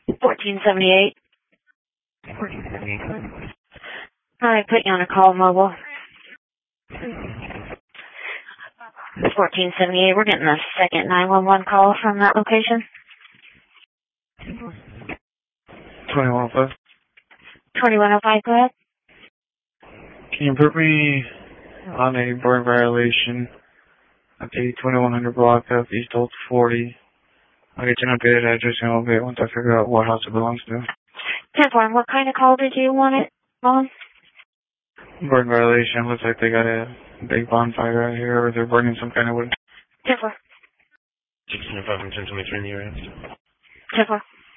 1478. 1478. Alright, put you on a call mobile. 1478, we're getting a second 911 call from that location. 2105. 2105, go ahead. Can you put me on a board violation at the 2100 block of East Old 40? I'll get you an updated address in a little bit once I figure out what house it belongs to. 10-4, what kind of call did you want it on? Board violation. Looks like they got a big bonfire out here, or they're burning some kind of wood. 10-4. 1605 and 1023 in the area. 10-4.